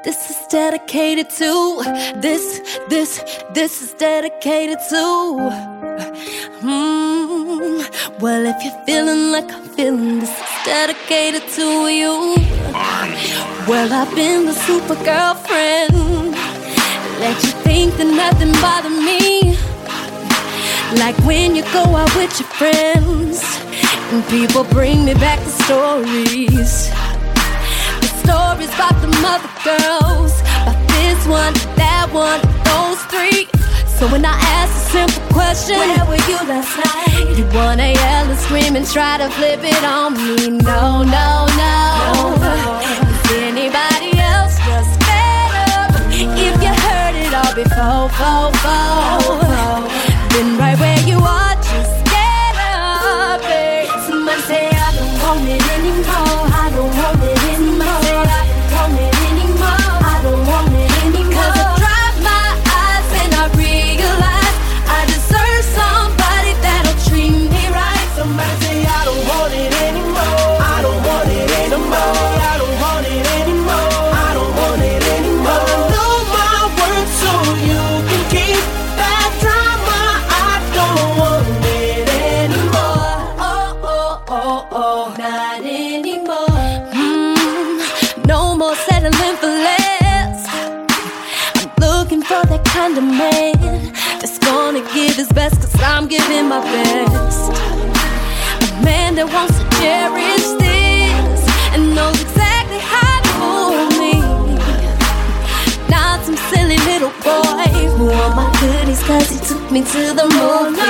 This is dedicated to this is dedicated to well, if you're feeling like I'm feeling, this is dedicated to you. Well, I've been the super girlfriend, let you think that nothing bothered me. Like when you go out with your friends and people bring me back the stories. The stories about the mother girls, about this one, that one, those three. So when I ask a simple question, where were you last night? You wanna yell and scream and try to flip it on me. No, no, no. Is anybody else just better? If you heard it all before, then right where you are, just get up, babe. Somebody say I don't want it anymore. I don't want it anymore. I don't want it anymore. I don't want it anymore. 'Cause I dry my eyes and I realize I deserve somebody that'll treat me right. Somebody say I don't want it anymore. I don't want it anymore. I don't want it anymore. I don't want it anymore. I know my worth so you can keep that drama. I don't want it anymore. Not anymore. No more settling for less. I'm looking for that kind of man that's gonna give his best, 'cause I'm giving my best. A man that wants to cherish this and knows exactly how to hold me. Not some silly little boy who want my goodies 'cause he took me to the moon.